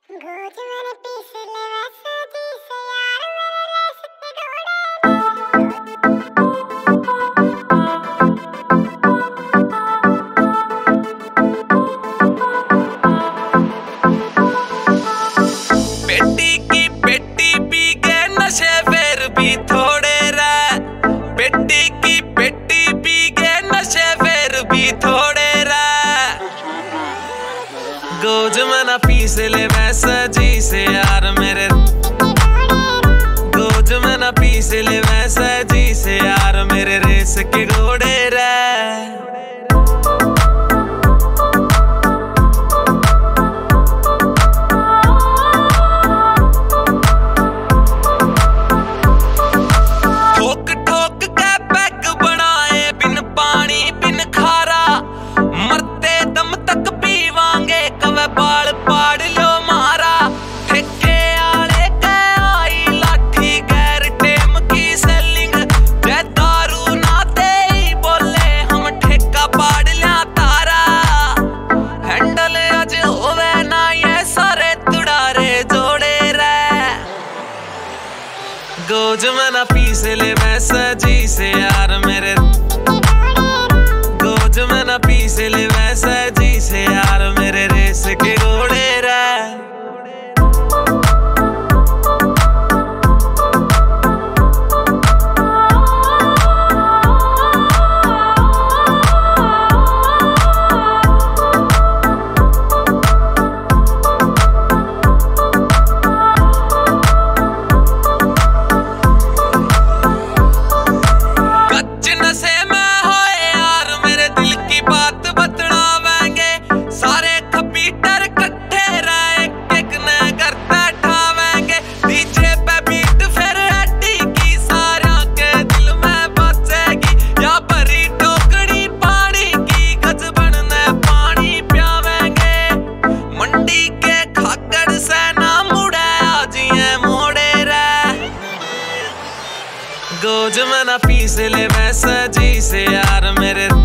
गोद मैंने पीस ले वैसा जी से यार मेरे रेस के पेटी की पेटी पी के नशे फिर भी थोड़े रह। पेटी की पेटी पी के नशे फिर भी थोड़े रह। गोद में ना पीस ले वैसा जी से यार मेरे। गोद में ना पीस ले वैसा जी से यार मेरे रेस के घोड़े रह। बाल पाड़ लो मारा ठेके आले के आई लाठी गैर टेम की सेलिंग। जय दारू ना दे ही बोले हम ठेका पाड़ लिया तारा। हैंडल अज होवे ना ये सारे तुड़ारे जोड़े रह। गोज में ना पीस ले वैसा जी से यार मेरे। गोज में ना पीस ले वैसा जी से यार मेरे रेस के घोड़े रह। गोज में ना पीस ले वैसा जी से यार मेरे।